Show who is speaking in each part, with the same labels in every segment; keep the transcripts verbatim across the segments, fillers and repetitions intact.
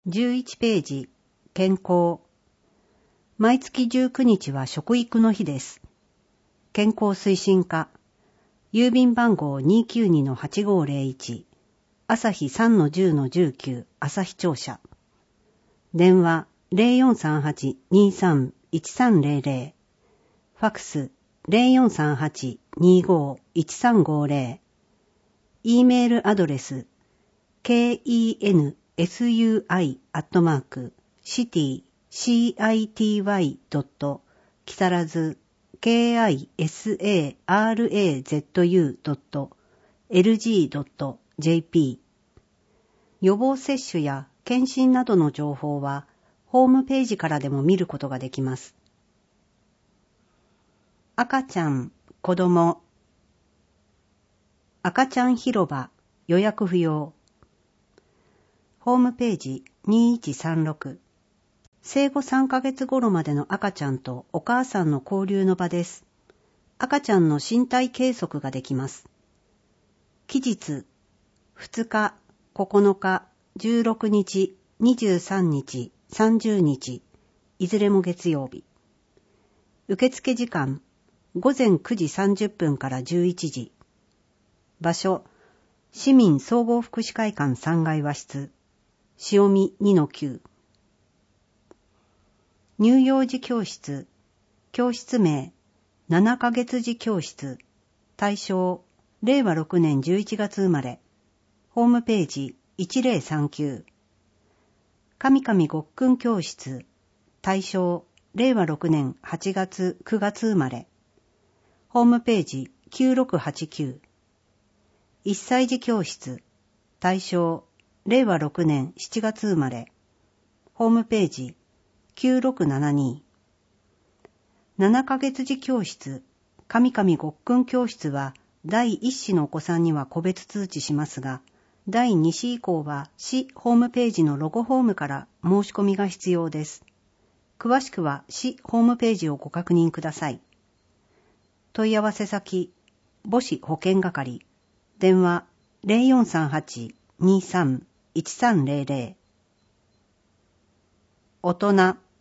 Speaker 1: じゅういちページ、健康。毎月じゅうくにちは食育の日です。健康推進課。郵便番号 にーきゅうにのはちごーぜろいち。朝日 さんのじゅうのじゅうきゅう 朝日庁舎。電話 ゼロよんさんはち にーさん いちさんゼロゼロ。ファクス ゼロよんさんはち にーごー いちさんごーぜろ。E メールアドレス ケーイーエヌエスユーアイ アットマーク シティ シーアイティーワイ ドット 木更津 ケーアイエスエーアールエーゼットユー ドット エルジー ドット ジェーピー。 予防接種や検診などの情報はホームページからでも見ることができます。赤ちゃん、子供。赤ちゃん広場、予約不要。ホームページにいちさんろく。生後さんかげつ頃までの赤ちゃんとお母さんの交流の場です。赤ちゃんの身体計測ができます。期日、ふつか、ここのか、じゅうろくにち、にじゅうさんにち、さんじゅうにち、いずれも月曜日。受付時間、ごぜんくじさんじゅっぷんからじゅういちじ。場所、市民総合福祉会館さんがい和室、潮見 にのきゅう。乳幼児教室、教室名、ななかげつ児教室、対象、れいわろくねんじゅういちがつ生まれ、ホームページいちぜろさんきゅう。神々ごっくん教室、対象、れいわろくねんはちがつくがつ生まれ、ホームページきゅうろくはちきゅう。いっさい児教室、対象、れいわろくねんしちがつ生まれ、ホームページきゅうろくななに。ななかげつ児教室、神々ごっくん教室はだいいっ子のお子さんには個別通知しますが、だいに子以降は市ホームページのロゴフォームから申し込みが必要です。詳しくは市ホームページをご確認ください。問い合わせ先、母子保健係、電話ゼロよんさんはち にーさん いちさんゼロゼロ。大人。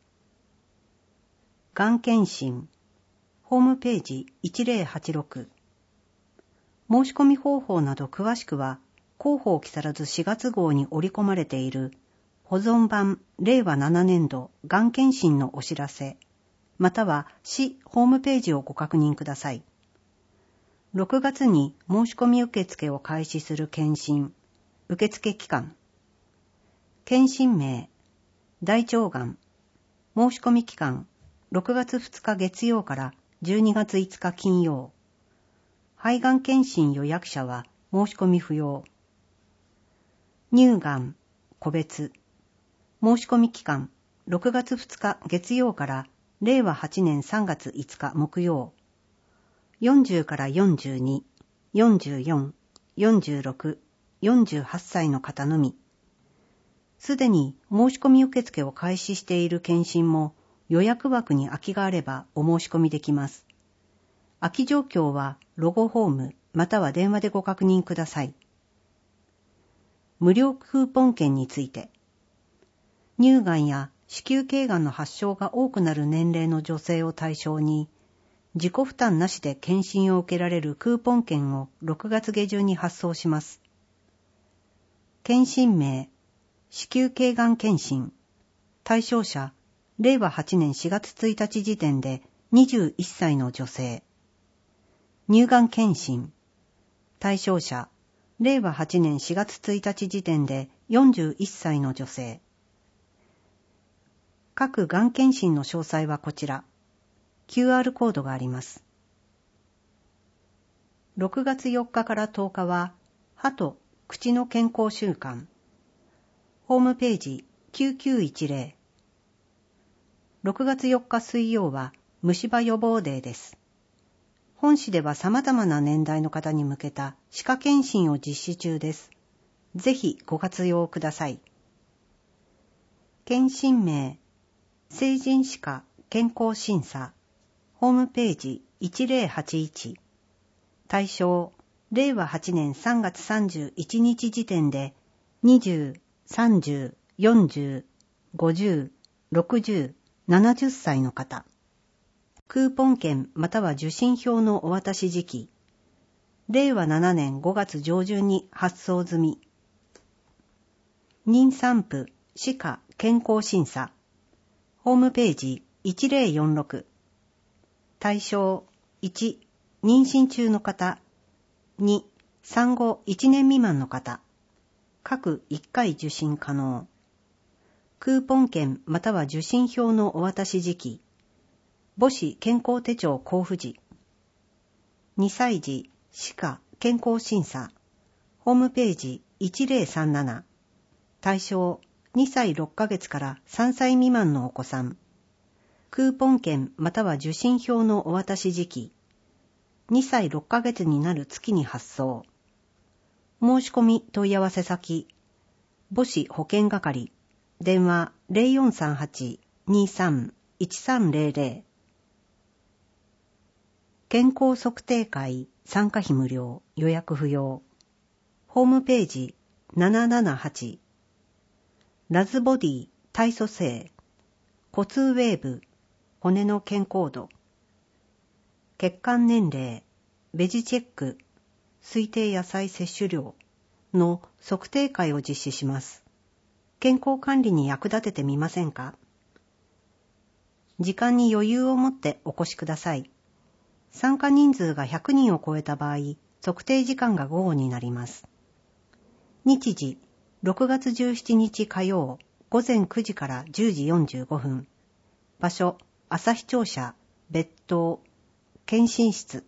Speaker 1: がん検診。ホームページいちぜろはちろく。申し込み方法など詳しくは、広報木更津しがつ号に織り込まれている保存版れいわななねんどがん検診のお知らせ、または市ホームページをご確認ください。ろくがつに申し込み受付を開始する検診、受付期間。検診名、大腸がん。申し込み期間、ろくがつふつか月曜からじゅうにがついつか金曜。肺がん検診予約者は申し込み不要。乳がん、個別。申し込み期間、ろくがつふつか月曜かられいわはちねんさんがついつか木曜。よんじゅうからよんじゅうに、よんじゅうよん、よんじゅうろく、よんじゅうはっさいの方のみ。すでに申し込み受付を開始している検診も予約枠に空きがあればお申し込みできます。空き状況はロゴフォームまたは電話でご確認ください。無料クーポン券について。乳がんや子宮頸がんの発症が多くなる年齢の女性を対象に、自己負担なしで検診を受けられるクーポン券をろくがつげじゅんに発送します。検診名、子宮頸がん検診。対象者、れいわはちねんしがつついたち時点でにじゅういっさいの女性。乳がん検診。対象者、れいわはちねんしがつついたち時点でよんじゅういっさいの女性。各がん検診の詳細はこちら。キューアール コードがあります。ろくがつよっかからとおかは、歯と口の健康週間。ホームページきゅうきゅういちぜろ。ろくがつよっか水曜は虫歯予防デーです。本市では様々な年代の方に向けた歯科検診を実施中です。ぜひご活用ください。検診名、成人歯科健康審査。ホームページいちぜろはちいち。対象、れいわはちねんさんがつさんじゅういちにち時点でにじゅう、さんじゅう、 よんじゅう、ごじゅう、ろくじゅう、ななじゅっさいの方。クーポン券または受信票のお渡し時期。れいわななねんごがつ上旬に発送済み。妊産婦、歯科健康審査。ホームページいちぜろよんろく。対象いち、妊娠中の方。に、産後いちねん未満の方。各いっかい受診可能。クーポン券または受信票のお渡し時期。母子健康手帳交付時。にさい児歯科健康審査。ホームページいちぜろさんなな。対象にさいろっかげつからさんさい未満のお子さん。クーポン券または受信票のお渡し時期。にさいろっかげつになる月に発送。申し込み問い合わせ先。母子保健係。電話 ゼロよんさんはち にさん いちさんゼロゼロ。健康測定会参加費無料予約不要。ホームページななななはち。ラズボディ体組成。骨ウェーブ骨の健康度。血管年齢ベジチェック推定野菜摂取量の測定会を実施します。健康管理に役立ててみませんか？時間に余裕を持ってお越しください。参加人数がひゃくにんを超えた場合、測定時間が午後になります。日時、ろくがつじゅうしちにち火曜、午前くじからじゅうじよんじゅうごふん。場所、朝日庁舎、別棟、検診室。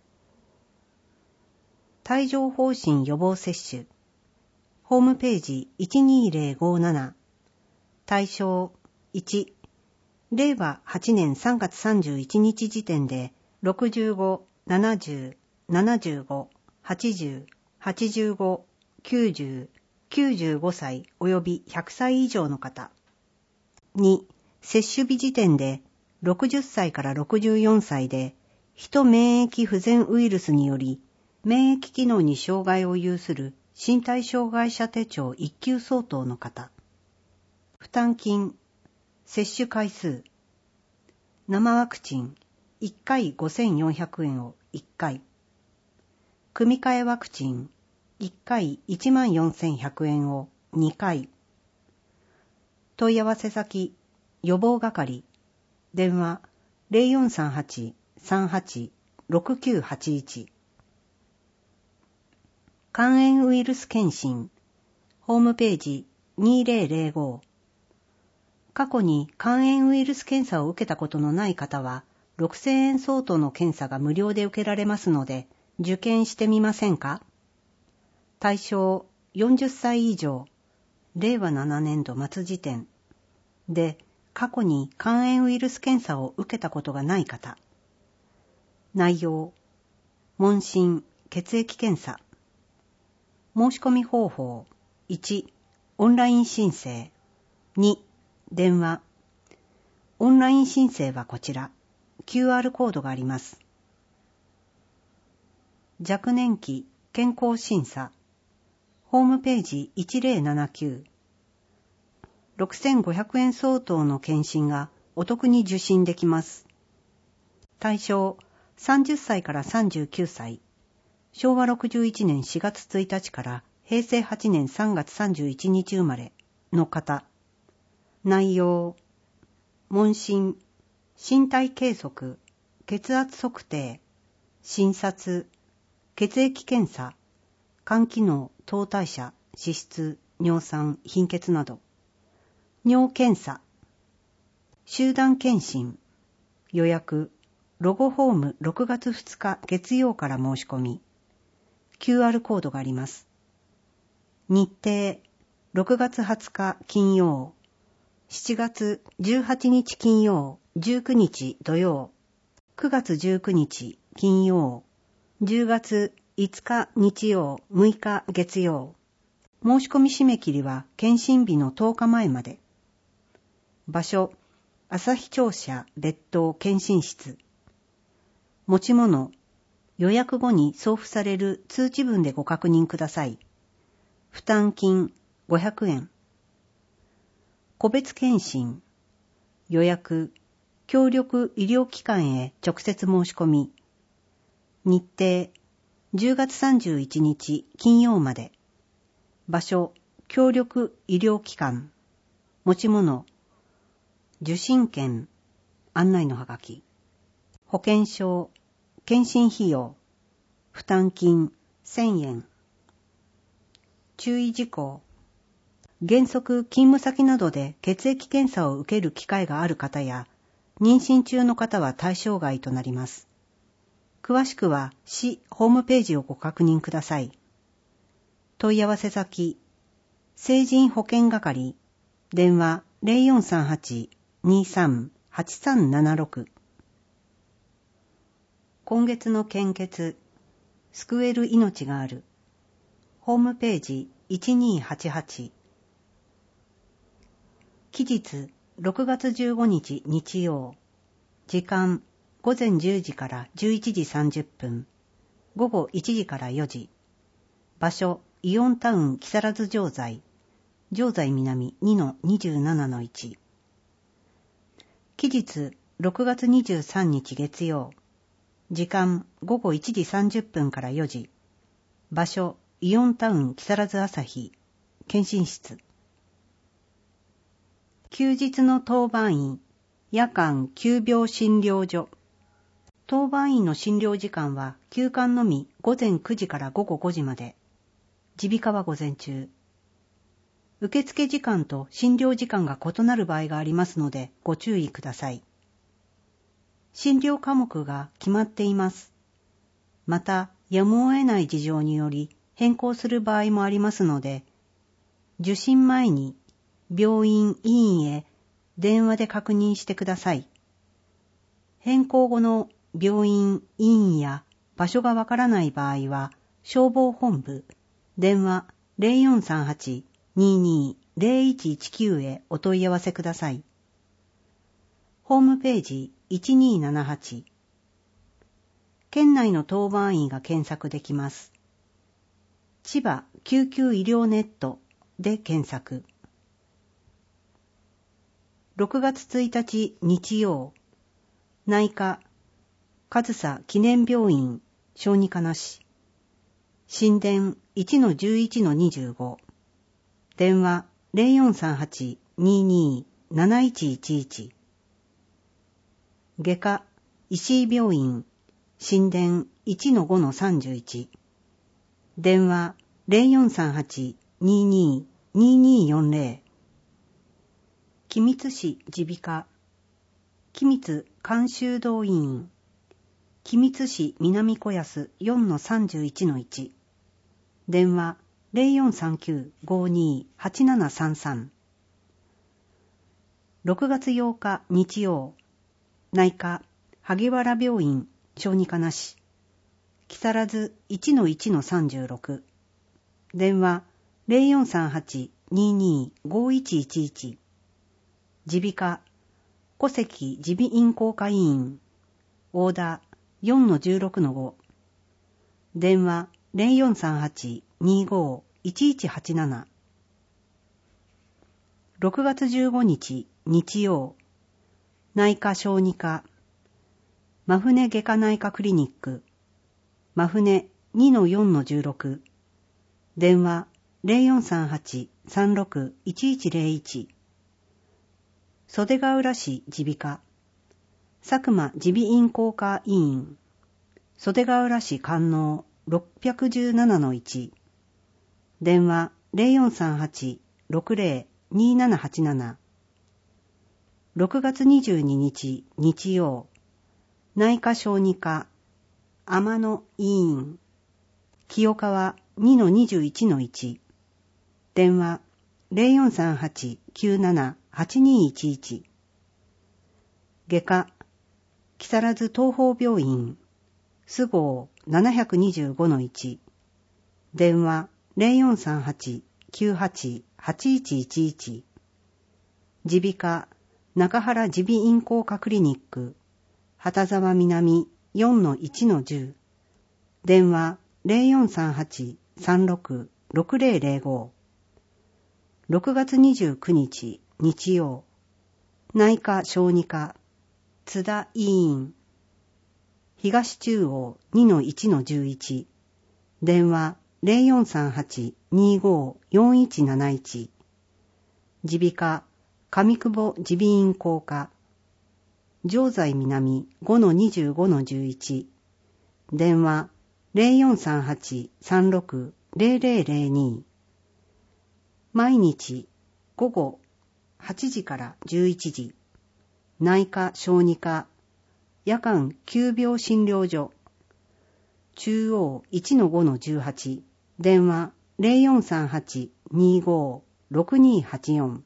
Speaker 1: 帯状疱疹予防接種。ホームページいちにぜろごなな。対象いち、れいわはちねんさんがつさんじゅういちにち時点でろくじゅうご、ななじゅう、ななじゅうご、はちじゅう、はちじゅうご、きゅうじゅう、きゅうじゅうごさいおよびひゃくさい以上の方。に、接種日時点でろくじゅっさいからろくじゅうよんさいで、ヒト免疫不全ウイルスにより免疫機能に障害を有する身体障害者手帳いっきゅう相当の方。負担金、接種回数、生ワクチンいっかいごせんよんひゃくえんをいっかい、組み換えワクチンいっかいいちまんよんせんひゃくえんをにかい。問い合わせ先、予防係、電話 ゼロよんさんはち さんはち ろくきゅうはちいち。肝炎ウイルス検診、ホームページにぜろぜろご。過去に肝炎ウイルス検査を受けたことのない方は、ろくせんえん相当の検査が無料で受けられますので、受検してみませんか？対象よんじゅっさい以上、れいわななねんど末時点で、過去に肝炎ウイルス検査を受けたことがない方。内容、問診、血液検査。申し込み方法、いち、オンライン申請。に、電話。オンライン申請はこちら。キューアール コードがあります。若年期健康審査。ホームページいちぜろななきゅう。ろくせんごひゃくえん相当の検診がお得に受診できます。対象さんじゅっさいからさんじゅうきゅうさい。しょうわろくじゅういちねんしがつついたちからへいせいはちねんさんがつさんじゅういちにち生まれの方。内容、問診、身体計測、血圧測定、診察、血液検査、肝機能、糖代謝、脂質、尿酸、貧血など。尿検査、集団検診、予約、ロゴホームろくがつふつか月曜から申し込み、キューアール コードがあります。日程、ろくがつはつか金曜、しちがつじゅうはちにち金曜、じゅうくにち土曜、くがつじゅうくにち金曜、じゅうがついつか日曜、むいか月曜。申し込み締め切りは検診日のとおかまえまで。場所、朝日庁舎別棟検診室。持ち物、予約後に送付される通知文でご確認ください。負担金ごひゃくえん。 個別検診、予約、協力医療機関へ直接申し込み、日程、じゅうがつさんじゅういちにち金曜まで、場所、協力医療機関、持ち物、受診券、案内のはがき、保険証、検診費用、負担金せんえん。注意事項。原則勤務先などで血液検査を受ける機会がある方や、妊娠中の方は対象外となります。詳しくは市ホームページをご確認ください。問い合わせ先、成人保健係、電話 ゼロよんさんはち にさん はちさんななろく。今月の献血、救える命がある。ホームページいちにーはちはち。期日ろくがつじゅうごにち日曜。時間ごぜんじゅうじからじゅういちじさんじゅっぷん。午後いちじからよじ。場所イオンタウン木更津城西。城西南 にのにじゅうななのいち。期日ろくがつにじゅうさんにち月曜。時間ごごいちじさんじゅっぷんからよじ。場所イオンタウン木更津朝日。検診室。休日の当番員、夜間急病診療所。当番員の診療時間は休館のみごぜんくじからごごごじまで。耳鼻科は午前中。受付時間と診療時間が異なる場合がありますのでご注意ください。診療科目が決まっています。また、やむを得ない事情により変更する場合もありますので、受診前に病院・医院へ電話で確認してください。変更後の病院・医院や場所がわからない場合は、消防本部、電話 ゼロよんさんはち にーにー ゼロいちいちきゅう へお問い合わせください。ホームページいちにーななはち。県内の当番員が検索できます。千葉救急医療ネットで検索。ろくがつついたち日曜、内科上総記念病院小児科なし。診電 いちのじゅういちのにじゅうご。電話 ゼロよんさんはち にーにー なないちいちいち。外科石井病院診電 いちのごのさんじゅういち。電話 ゼロよんさんはち にーにー にーにーよんぜろ。君津市耳鼻科君津監修道院君津市南小安 よんのさんじゅういちのいち。電話 ゼロよんさんきゅう ごーにー はちななさんさん。ろくがつようか日曜、内科萩原病院小児科なし。木更津 いちのいちのさんじゅうろく。電話 ゼロよんさんはち にーにー ごーいちいちいち。耳鼻科小関耳鼻咽喉科医院オーダー よんのじゅうろくのご。電話 ゼロよんさんはち にーごー いちいちはちなな。ろくがつじゅうごにち日曜、内科小児科真船外科内科クリニック真船 にのよんのじゅうろく。電話 ゼロよんさんはち さんろく いちいちゼロいち。袖ヶ浦市耳鼻科佐久間耳鼻咽喉科医院袖ヶ浦市官能 ろっぴゃくじゅうななのいち。電話 ゼロよんさんはち ろくゼロ にーななはちなな。ろくがつにじゅうににち日曜、内科小児科天野医院清川 にのにじゅういちのいち。電話 ゼロよんさんはち きゅうなな はちにーいちいち。外科木更津東邦病院菅生 ななにーごのいち。電話 ゼロよんさんはち きゅうはち はちいちいちいち。耳鼻科中原耳鼻咽喉科クリニック畑沢南 よんのいちのじゅう。電話 ゼロよんさんはち さんろく ろくゼロゼロご。ろくがつにじゅうくにち日曜、内科小児科、津田医院、東中央 にのいちのじゅういち、電話 ゼロよんさんはち にごよんいちなないち、耳鼻科上久保耳鼻咽喉科、城西南 ごのにじゅうごのじゅういち、電話 ゼロよんさんはち さんろく ゼロゼロゼロに、毎日午後はちじからじゅういちじ、内科小児科、夜間急病診療所、中央 いちのごのじゅうはち、電話 ゼロよんさんはち にごろくにはちよん、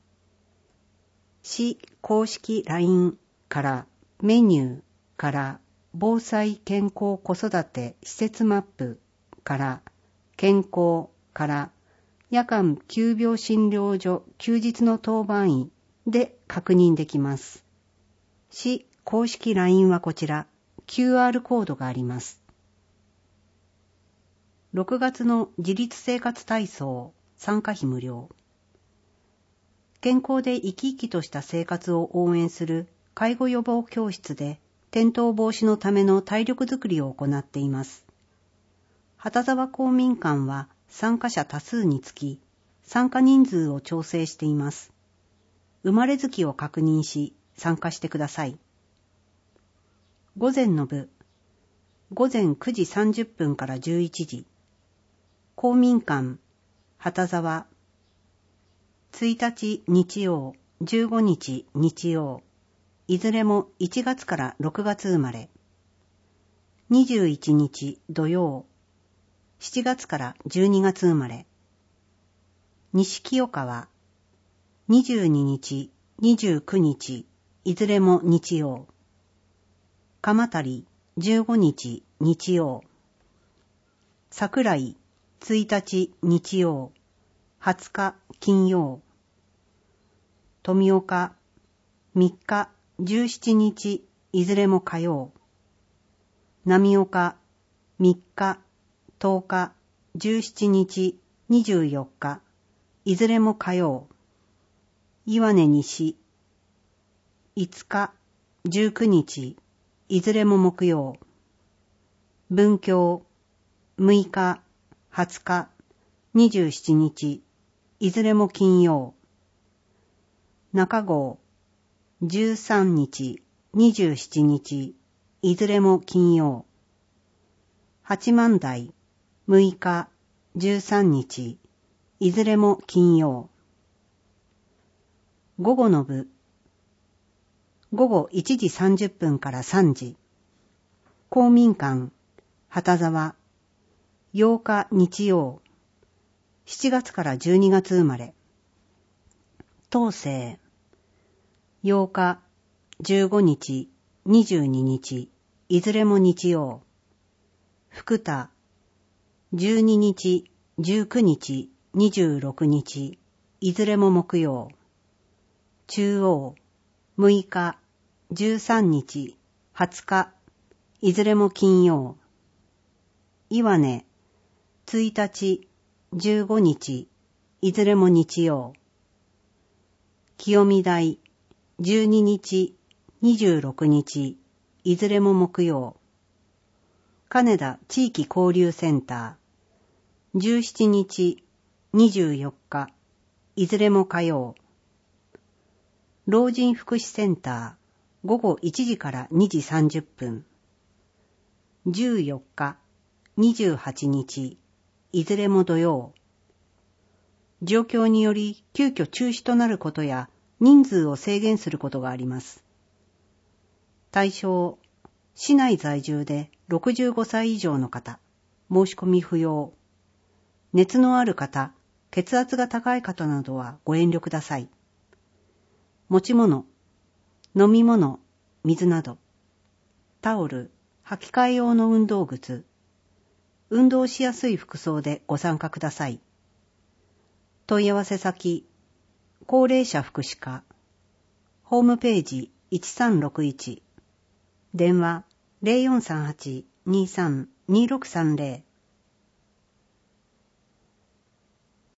Speaker 1: 市公式 ライン からメニューから防災健康子育て施設マップから健康から夜間急病診療所休日の当番医で確認できます。市公式 ライン はこちら キューアール コードがあります。ろくがつの自立生活体操参加費無料。健康で生き生きとした生活を応援する介護予防教室で転倒防止のための体力づくりを行っています。旗沢公民館は参加者多数につき参加人数を調整しています。生まれ月を確認し参加してください。午前の部、午前くじさんじゅっぷんからじゅういちじ、公民館、旗沢、ついたち日曜、じゅうごにち日曜、いずれもいちがつからろくがつ生まれ、にじゅういちにち土曜、しちがつからじゅうにがつ生まれ、西清川、にじゅうににち、にじゅうくにち、いずれも日曜、鎌足じゅうごにち日曜、桜井ついたち日曜、はつか金曜、富岡みっかじゅうしちにちいずれも火曜、浪岡みっかとおかじゅうしちにちにじゅうよっかいずれも火曜、岩根西いつかじゅうくにちいずれも木曜、文京むいかはつかにじゅうしちにちいずれも金曜、中郷じゅうさんにちにじゅうしちにちいずれも金曜、八幡台むいかじゅうさんにちいずれも金曜。午後の部、午後いちじさんじゅっぷんからさんじ、公民館、旗沢、ようか日曜、しちがつからじゅうにがつ生まれ、東西、ようか、じゅうごにち、にじゅうににち、いずれも日曜、福田、じゅうににち、じゅうくにち、にじゅうろくにち、いずれも木曜、中央、むいか、じゅうさんにち、はつか、いずれも金曜、岩根、ついたち、じゅうごにち、いずれも日曜、清見台、じゅうににち、にじゅうろくにち、いずれも木曜、金田地域交流センター、じゅうしちにち、にじゅうよっか、いずれも火曜、老人福祉センター、ごごいちじからにじさんじゅっぷん、じゅうよっか、にじゅうはちにち、いずれも土曜、状況により急遽中止となることや人数を制限することがあります。対象、市内在住でろくじゅうごさい以上の方、申し込み不要。熱のある方、血圧が高い方などはご遠慮ください。持ち物、飲み物、水など、タオル、履き替え用の運動靴、運動しやすい服装でご参加ください。問い合わせ先、高齢者福祉課、ホームページいちさんろくいち、電話 ゼロよんさんはち にさん にろくさんゼロ